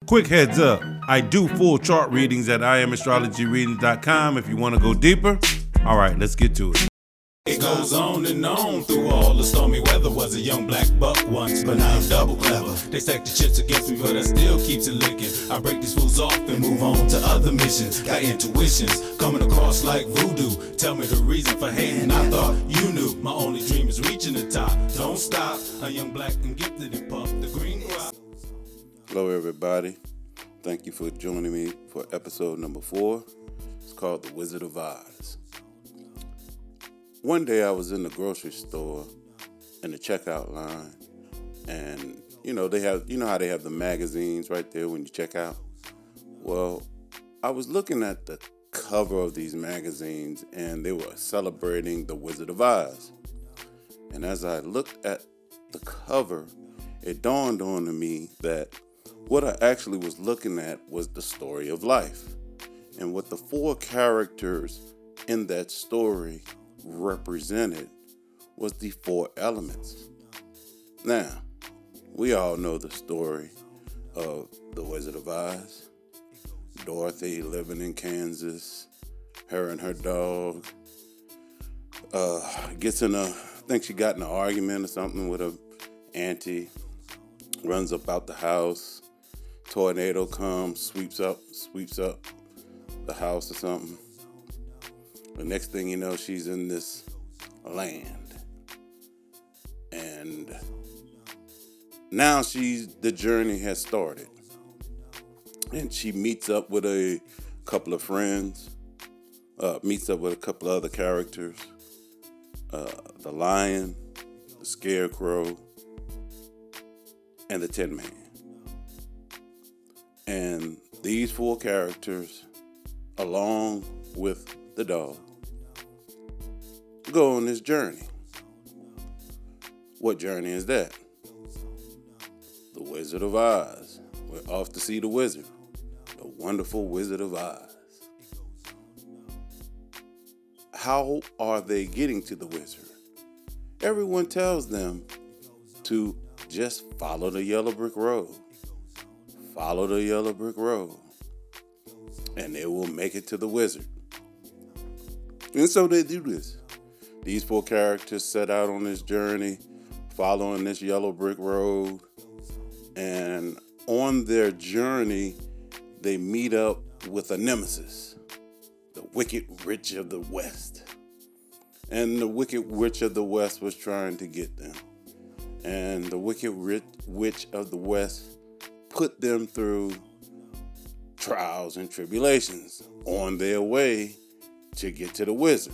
Quick heads up, I do full chart readings at IamAstrologyReadings.com if you want to go deeper. All right, let's get to it. It goes on and on through all the stormy weather. Was a young black buck once, but now I'm double clever. They stack the chips against me, but I still keeps it licking. I break these fools off and move on to other missions. Got intuitions coming across like voodoo. Tell me the reason for hating, I thought you knew. My only dream is reaching the top. Don't stop, a young black and gifted and puff the green crop. Hello everybody, thank you for joining me for episode number 4. It's called The Wizard of Oz. One day I was in the grocery store in the checkout line, and they have how they have the magazines right there when you check out. Well, I was looking at the cover of these magazines, and they were celebrating The Wizard of Oz. And as I looked at the cover, it dawned on me that what I actually was looking at was the story of life, and what the 4 characters in that story represented was the 4 elements. Now, we all know the story of the Wizard of Oz. Dorothy living in Kansas, her and her dog gets in I think she got in an argument or something with her auntie, runs up out the house, tornado comes, sweeps up the house or something. The next thing you know, she's in this land. And now the journey has started. And she meets up with a couple of friends, meets up with a couple of other characters. The lion, the scarecrow, and the Tin Man. And these 4 characters, along with the dog, go on this journey. What journey is that? The Wizard of Oz. We're off to see the wizard, the wonderful Wizard of Oz. How are they getting to the wizard? Everyone tells them to just follow the yellow brick road. Follow the yellow brick road, and they will make it to the wizard. And so they do this. These 4 characters set out on this journey, following this yellow brick road. And on their journey, they meet up with a nemesis, the Wicked Witch of the West. And the Wicked Witch of the West was trying to get them. And the Wicked Witch of the West put them through trials and tribulations on their way to get to the wizard.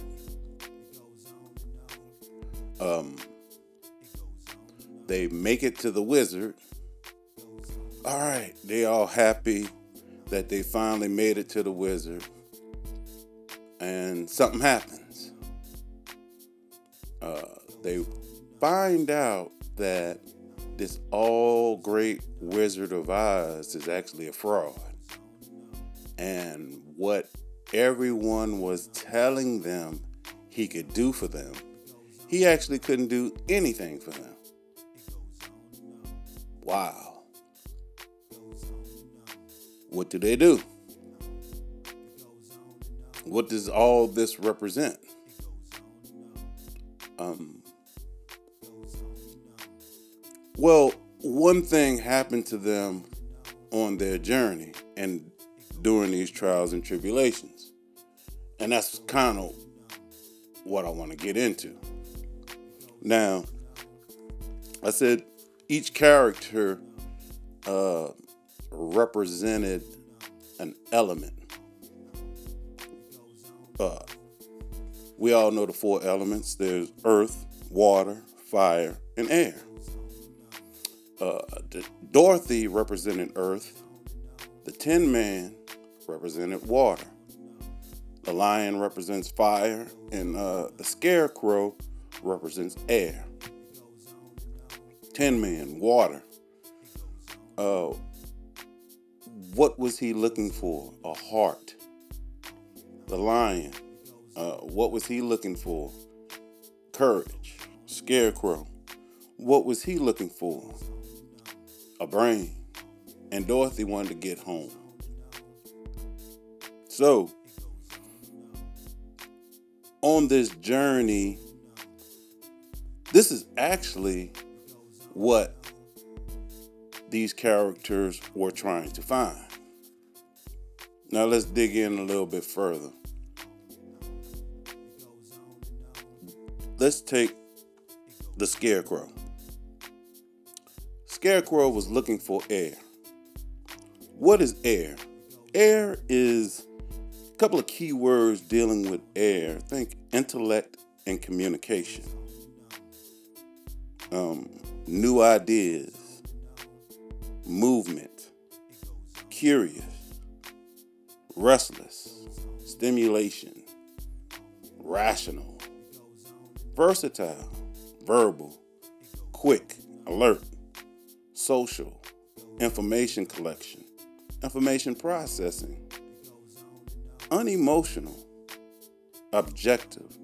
They make it to the wizard. All right, they all happy that they finally made it to the wizard. And something happens. They find out that this all great Wizard of Oz is actually a fraud. And what everyone was telling them he could do for them, he actually couldn't do anything for them. Wow. What do? What does all this represent? Well, one thing happened to them on their journey and during these trials and tribulations. And that's kind of what I want to get into. Now, I said each character represented an element. We all know the 4 elements. There's earth, water, fire, and air. Dorothy represented earth. The Tin Man represented water. The lion represents fire, and the scarecrow represents air. Tin Man, water. What was he looking for? A heart. The lion, what was he looking for? Courage. Scarecrow, what was he looking for? A brain. and Dorothy wanted to get home. So, on this journey, this is actually what these characters were trying to find. Now let's dig in a little bit further. Let's take the Scarecrow. Scarecrow was looking for air. What is air? Air is a couple of key words dealing with air. Think intellect and communication. New ideas, movement, curious, restless, stimulation, rational, versatile, verbal, quick, alert, social, information collection, information processing, unemotional, objective,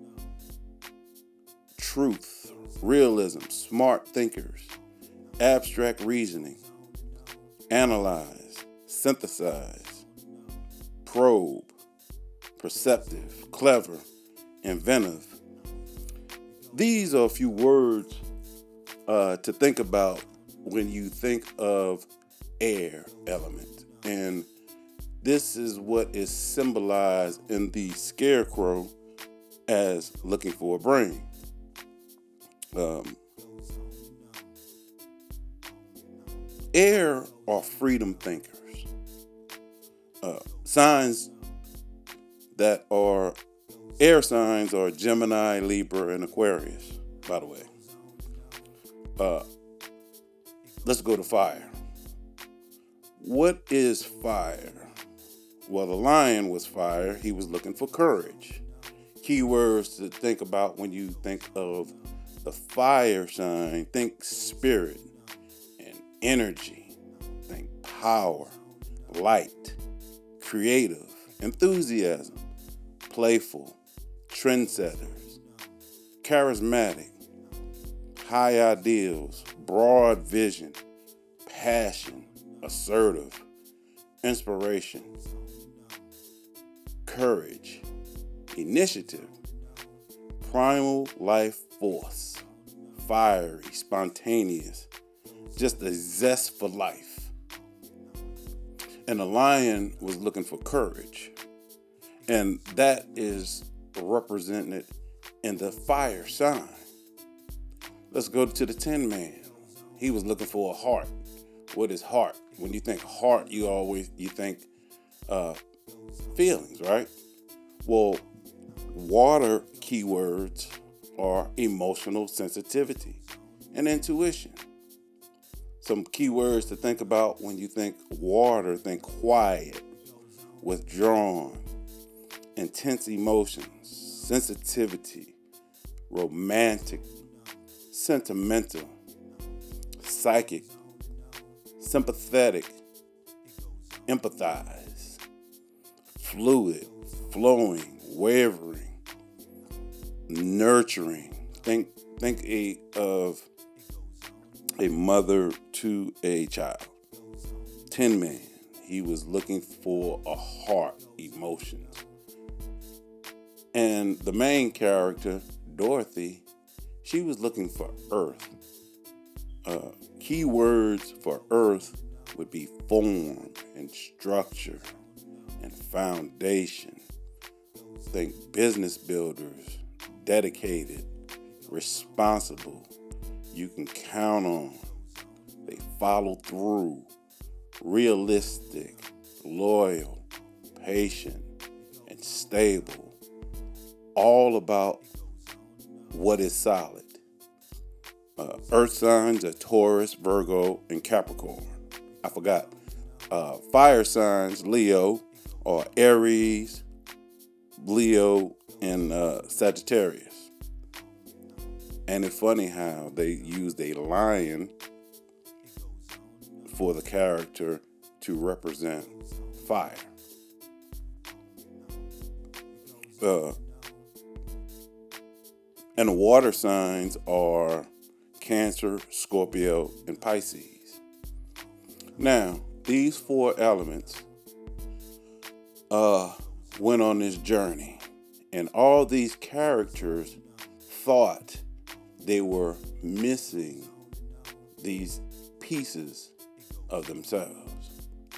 truth, realism, smart thinkers, abstract reasoning, analyze, synthesize, probe, perceptive, clever, inventive. These are a few words to think about when you think of air element. And this is what is symbolized in the Scarecrow as looking for a brain. Air are freedom thinkers. Signs that are air signs are Gemini, Libra, and Aquarius, by the way. Let's go to fire. What is fire? Well, the lion was fire. He was looking for courage. Keywords to think about when you think of the fire sign. Think spirit and energy. Think power, light, creative, enthusiasm, playful, trendsetters, charismatic, high ideals, broad vision, passion, assertive, inspiration, courage, initiative, primal life force, fiery, spontaneous, just a zest for life. And the lion was looking for courage. And that is represented in the fire sign. Let's go to the Tin Man. He was looking for a heart. What is heart? When you think heart, you think feelings, right? Well, water keywords are emotional sensitivity and intuition. Some keywords to think about when you think water, think quiet, withdrawn, intense emotions, sensitivity, romantic, sentimental, psychic, sympathetic, empathize, fluid, flowing, wavering, nurturing. Think of a mother to a child. Tin Man, he was looking for a heart, emotions. And the main character, Dorothy, she was looking for earth. Key words for earth would be form and structure and foundation. Think business builders, dedicated, responsible, you can count on. They follow through, realistic, loyal, patient, and stable. All about what is solid. Earth signs are Taurus, Virgo, and Capricorn. I forgot. Fire signs, Leo, are Aries, Leo, and Sagittarius. And it's funny how they used a lion for the character to represent fire. And the water signs are Cancer, Scorpio, and Pisces. Now, these four elements went on this journey, and all these characters thought they were missing these pieces of themselves.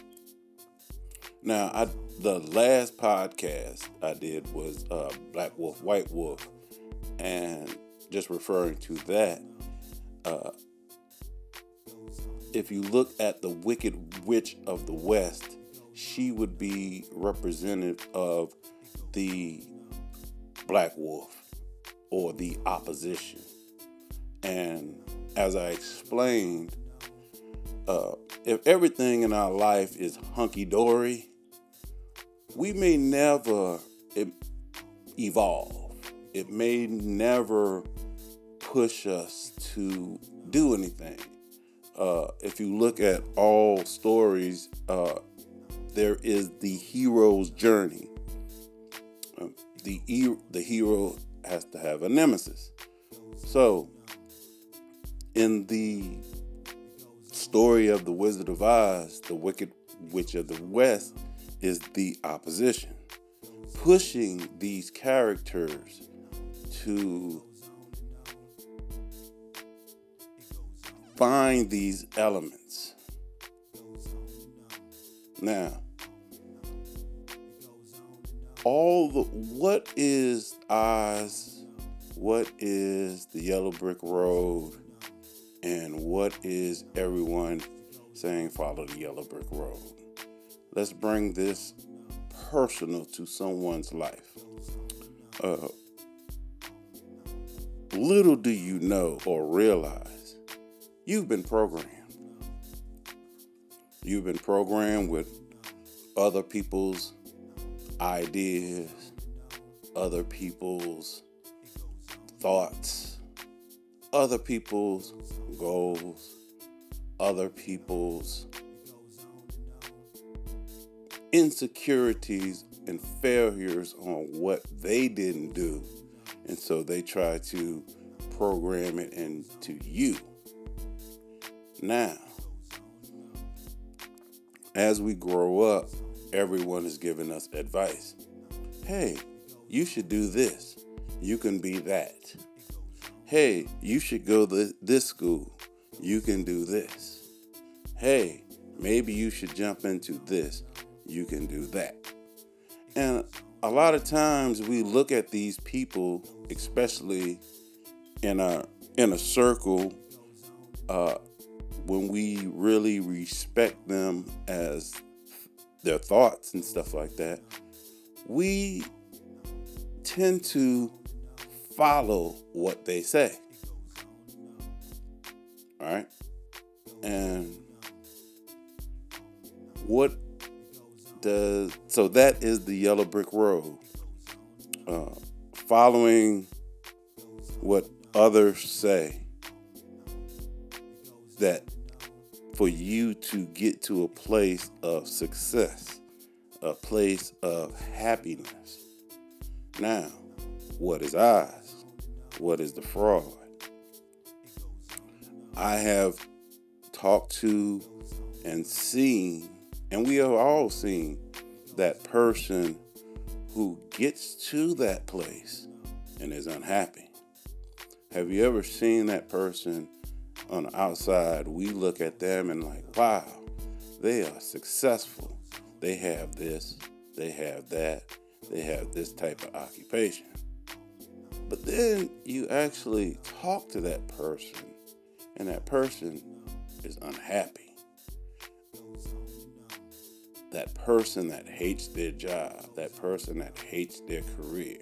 Now, the last podcast I did was Black Wolf, White Wolf, and just referring to that, if you look at the Wicked Witch of the West, she would be representative of the Black Wolf or the opposition. And as I explained, if everything in our life is hunky-dory, we may never evolve. It may never push us to do anything. If you look at all stories, there is the hero's journey. The hero has to have a nemesis. So, in the story of the Wizard of Oz, the Wicked Witch of the West is the opposition, pushing these characters to find these elements. Now, what is Oz, what is the Yellow Brick Road, and what is everyone saying follow the Yellow Brick Road? Let's bring this personal to someone's life. Little do you know or realize, you've been programmed. You've been programmed with other people's ideas, other people's thoughts, other people's goals, other people's insecurities and failures on what they didn't do. And so they try to program it into you. Now, as we grow up, everyone is giving us advice. Hey, you should do this. You can be that. Hey, you should go to this school. You can do this. Hey, maybe you should jump into this. You can do that. And a lot of times we look at these people, especially in a circle, when we really respect them as their thoughts and stuff like that, we tend to follow what they say. All right? And so that is the Yellow Brick Road. Following what others say, that for you to get to a place of success, a place of happiness. Now, what is Oz? What is the fraud? I have talked to and seen, and we have all seen, that person who gets to that place and is unhappy. Have you ever seen that person on the outside? We look at them and like, wow, they are successful. They have this, they have that, they have this type of occupation. But then you actually talk to that person, and that person is unhappy. That person that hates their job, that person that hates their career.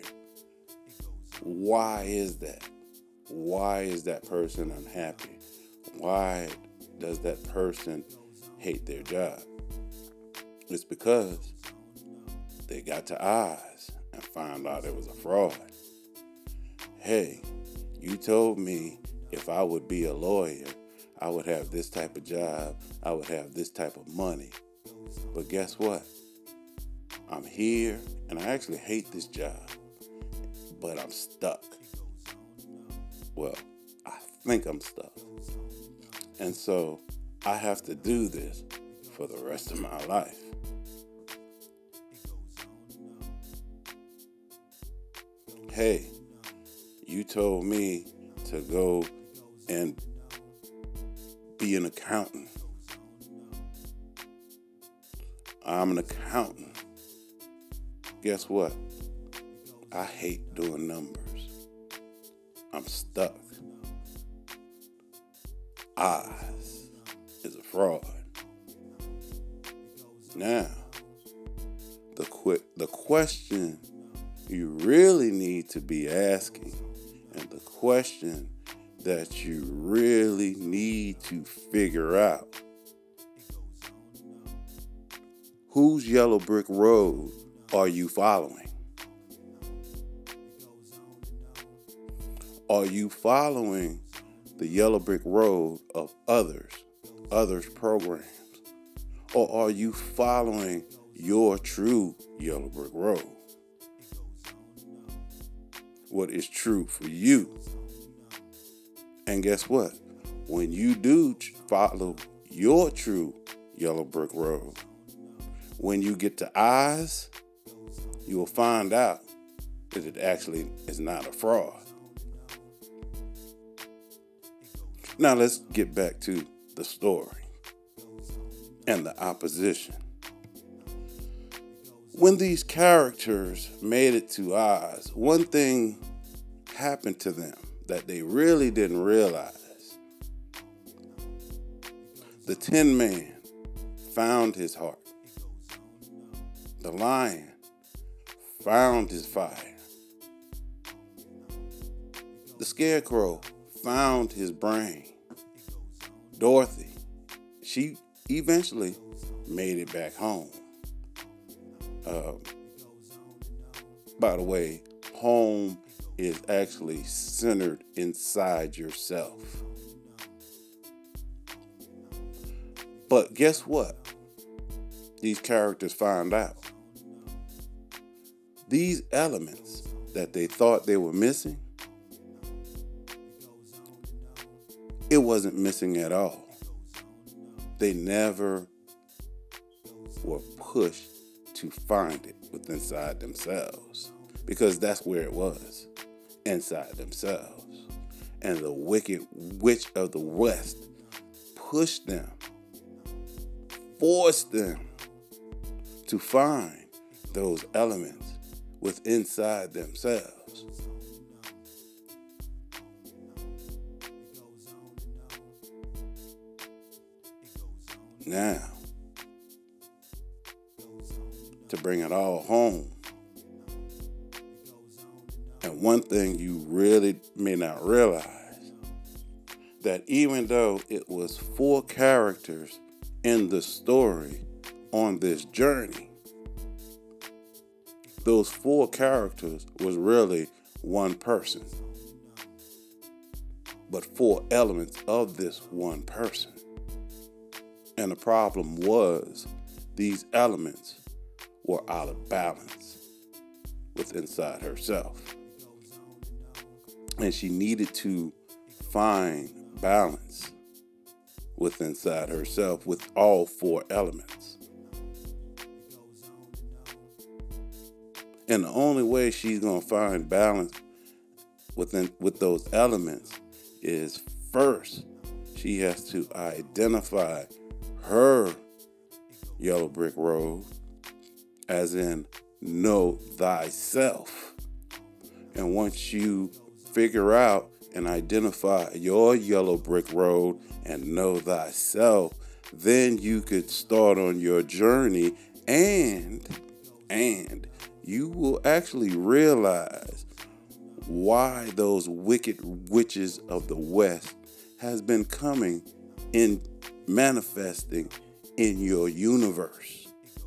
Why is that? Why is that person unhappy? Why does that person hate their job? It's because they got to Oz and found out it was a fraud. Hey, you told me if I would be a lawyer, I would have this type of job, I would have this type of money. But guess what? I'm here and I actually hate this job, but I'm stuck. Well, I think I'm stuck. And so I have to do this for the rest of my life. Hey, you told me to go and be an accountant. I'm an accountant. Guess what? I hate doing numbers. I'm stuck. Oz is a fraud. Now, the question you really need to be asking, and the question that you really need to figure out, whose yellow brick road are you following? Are you following the yellow brick road of others programs? Or are you following your true yellow brick road? What is true for you? And guess what? When you do follow your true yellow brick road, when you get to Oz, you will find out that it actually is not a fraud. Now let's get back to the story and the opposition. When these characters made it to Oz, one thing happened to them that they really didn't realize. The Tin Man found his heart. The lion found his fire. The Scarecrow found his brain. Dorothy, she eventually made it back home. By the way, home is actually centered inside yourself. But guess what? These characters found out. These elements that they thought they were missing, it wasn't missing at all. They never were pushed to find it within inside themselves, because that's where it was, inside themselves. And the wicked witch of the West pushed them, forced them to find those elements within inside themselves. Now, to bring it all home, and one thing you really may not realize, that even though it was 4 characters in the story on this journey, those 4 characters was really one person, but 4 elements of this one person. And the problem was these elements were out of balance within inside herself. And she needed to find balance within inside herself with all 4 elements. And the only way she's going to find balance with those elements is, first, she has to identify her yellow brick road, as in know thyself. And once you figure out and identify your yellow brick road and know thyself, then you could start on your journey, and you will actually realize why those wicked witches of the West has been coming in, manifesting in your universe.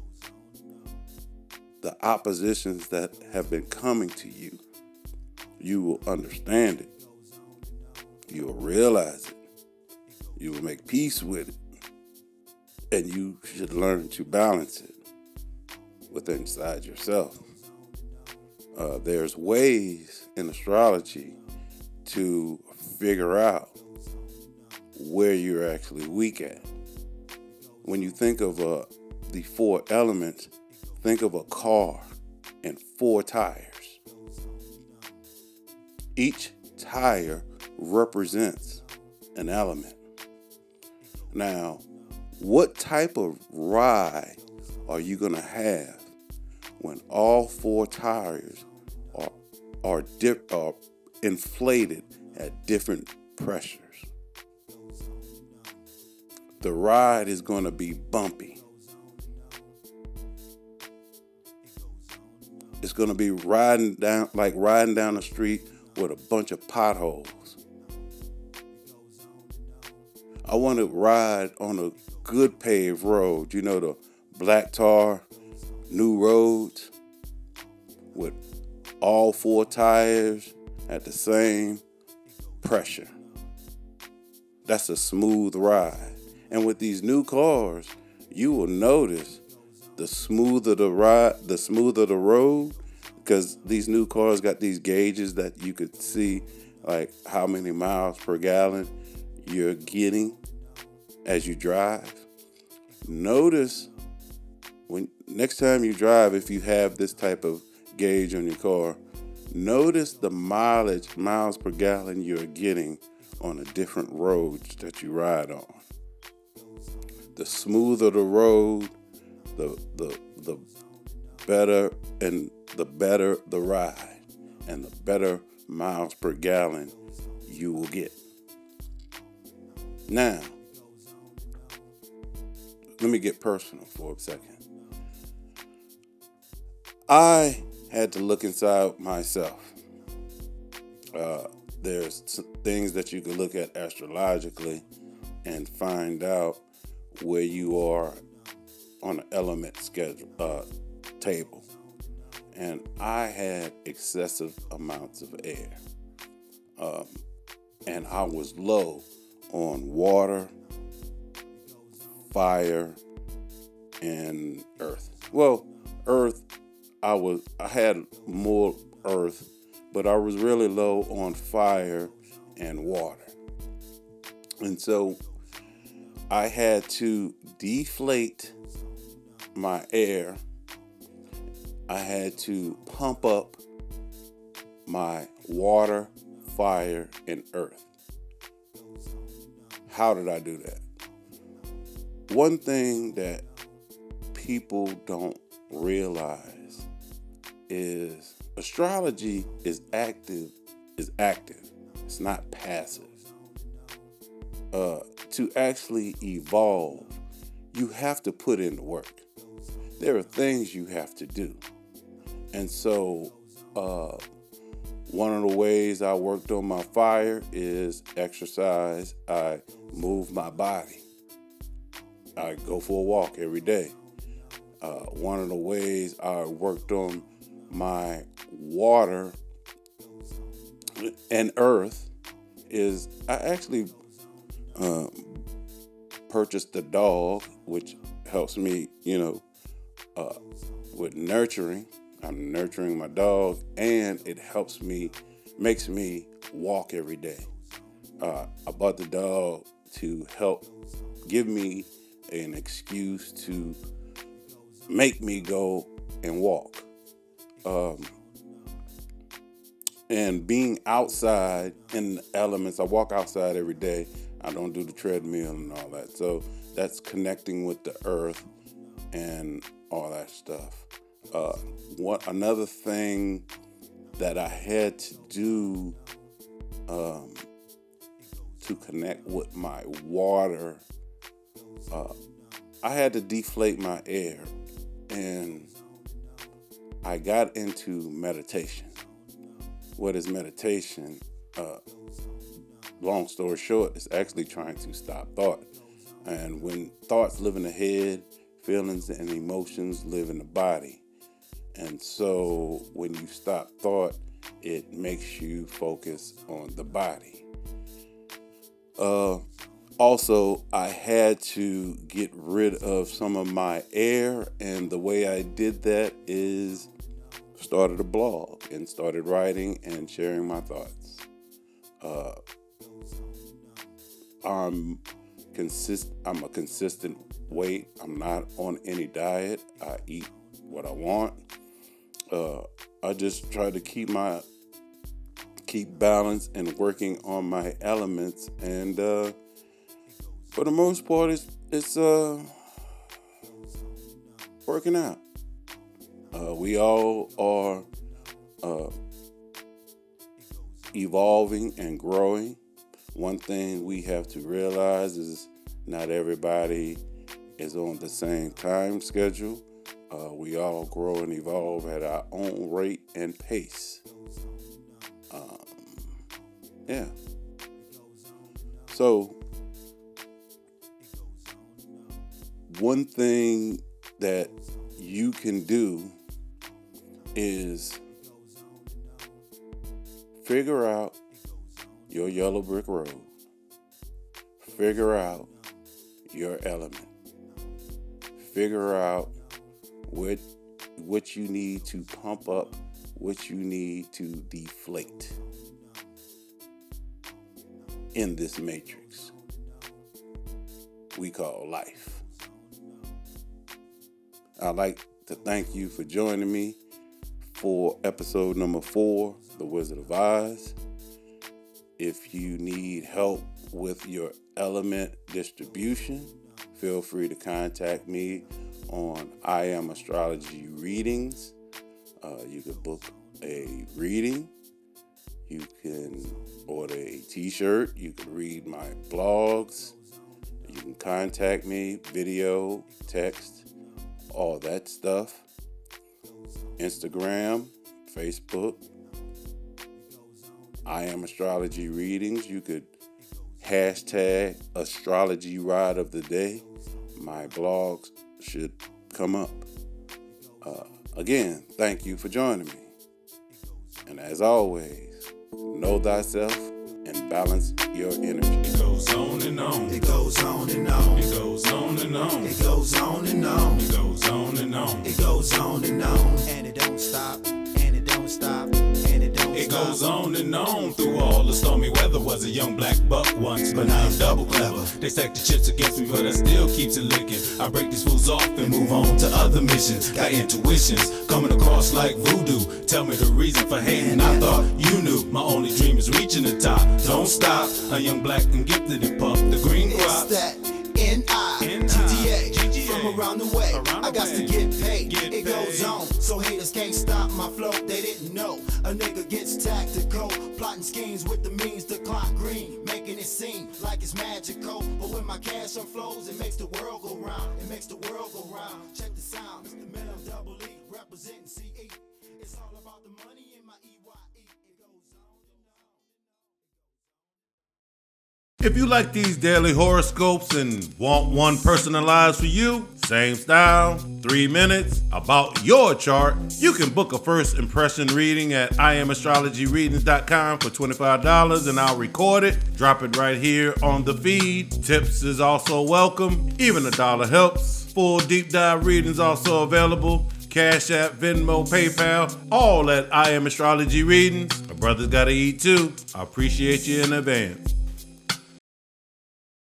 The oppositions that have been coming to you, you will understand it. You will realize it. You will make peace with it. And you should learn to balance it within inside yourself. There's ways in astrology to figure out where you're actually weak at. when you think of the four elements, think of a car and four tires. Each tire represents an element. Now, what type of ride are you going to have when all four tires are inflated at different pressures? The ride is going to be bumpy. It's going to be riding down the street with a bunch of potholes. I want to ride on a good paved road, the black tar, new roads with all four tires at the same pressure. That's a smooth ride. And with these new cars, you will notice the smoother the ride, the smoother the road, because these new cars got these gauges that you could see like how many miles per gallon you're getting as you drive. Notice when next time you drive, if you have this type of gauge on your car, notice the miles per gallon you're getting on the different roads that you ride on. The smoother the road, the better the ride, and the better miles per gallon you will get. Now, let me get personal for a second. I had to look inside myself. There's things that you can look at astrologically and find out where you are on an element schedule table. And I had excessive amounts of air. And I was low on water, fire, and earth. Well, earth, I had more earth, but I was really low on fire and water. And so I had to deflate my air. I had to pump up my water, fire, and earth. How did I do that? One thing that people don't realize is astrology is active. It's not passive. To actually evolve, you have to put in the work. There are things you have to do. And so one of the ways I worked on my fire is exercise. I move my body. I go for a walk every day. One of the ways I worked on my water and earth is I actually purchased a dog, which helps me, with nurturing. I'm nurturing my dog, and it makes me walk every day. I bought the dog to help give me an excuse to make me go and walk. And being outside in the elements, I walk outside every day. I don't do the treadmill and all that. So that's connecting with the earth and all that stuff. Another thing that I had to do to connect with my water, I had to deflate my air, and I got into meditation. What is meditation? Long story short, it's actually trying to stop thought. And when thoughts live in the head, feelings and emotions live in the body. And so when you stop thought, it makes you focus on the body. Also, I had to get rid of some of my air, and the way I did that is started a blog and started writing and sharing my thoughts. I'm a consistent weight. I'm not on any diet. I eat what I want. I just try to keep balance and working on my elements, and for the most part, it's working out. We all are evolving and growing. One thing we have to realize is not everybody is on the same time schedule. We all grow and evolve at our own rate and pace. Yeah. So, one thing that you can do is figure out your yellow brick road. Figure out your element. Figure out what you need to pump up, what you need to deflate in this matrix we call life. I'd like to thank you for joining me for episode number 4, The Wizard of Oz. If you need help with your element distribution, feel free to contact me on I Am Astrology Readings. You can book a reading. You can order a t-shirt. You can read my blogs. You can contact me, video, text, all that stuff. Instagram, Facebook. I Am Astrology Readings. You could hashtag Astrology Ride of the Day. My blogs should come up. Again, thank you for joining me. And as always, know thyself and balance your energy. It goes on and on. It goes on and on. It goes on and on. It goes on and on. It goes on and on. It goes on and on. And it don't stop. And it don't stop. And it don't It stop. goes on and on through all the stormy weather. Was a young black buck once, but now I'm double clever. They stack the chips against me, but I still keeps it licking. I break these fools off and move on to other missions. Got intuitions coming across like voodoo. Tell me the reason for hating. I thought you knew. My only dream is reaching the top. Don't stop. A young black and gifted and puff the green It's crop. that N-I-G-G-A from around the way. I got to get paid. It goes on, so haters can't stop my flow. They didn't know a nigga gets tactical, plotting schemes with the means to clock green, making it seem like it's magical. But when my cash flows, it makes the world go round. It makes the world go round. Check the sound, Mr. Mel Double E representing CE. It's all about the money in my EYE. It goes on and on. If you like these daily horoscopes and want one personalized for you, same style, 3 minutes, about your chart, you can book a first impression reading at IamAstrologyReadings.com for $25 and I'll record it, drop it right here on the feed. Tips is also welcome, even $1 helps. Full deep dive readings also available. Cash App, Venmo, PayPal, all at I Am Astrology Readings. My brother's gotta eat too. I appreciate you in advance.